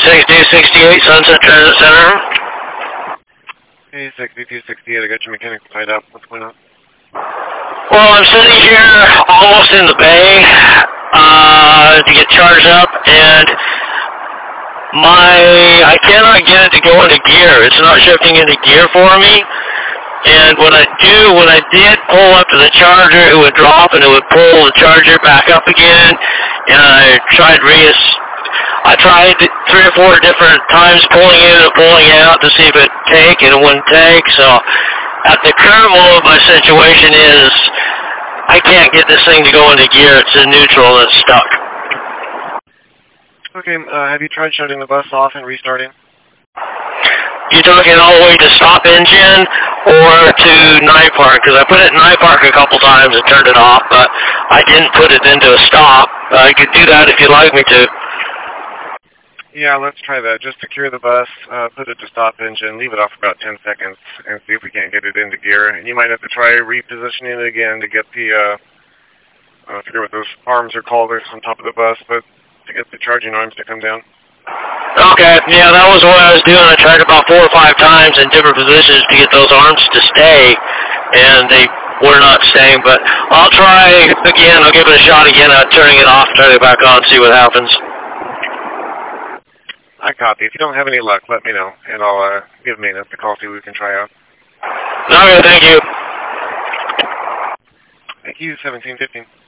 6268 Sunset Transit Center. Hey, 6268, I got your mechanic tied up. What's going on? Well, I'm sitting here almost in the bay to get charged up, and I cannot get it to go into gear. It's not shifting into gear for me. And when I did pull up to the charger, it would drop and it would pull the charger back up again. And I tried 3 or 4 different times pulling in and pulling out to see if it'd take, and it wouldn't take. So at the current moment, my situation is I can't get this thing to go into gear. It's in neutral and it's stuck. Okay, have you tried shutting the bus off and restarting? You talking all the way to stop engine or to night park? Because I put it in night park a couple times and turned it off, but I didn't put it into a stop. I could do that if you'd like me to. Yeah, let's try that. Just secure the bus, put it to stop engine, leave it off for about 10 seconds, and see if we can't get it into gear. And you might have to try repositioning it again to get the, I forget what those arms are called, on top of the bus, but to get the charging arms to come down. Okay, yeah, that was what I was doing. I tried about 4 or 5 times in different positions to get those arms to stay, and they were not staying. But I'll try again. I'll give it a shot again at turning it off, turning it back on, see what happens. I copy. If you don't have any luck, let me know, and I'll give maintenance a call, see what we can try out. Okay, thank you. Thank you, 1715.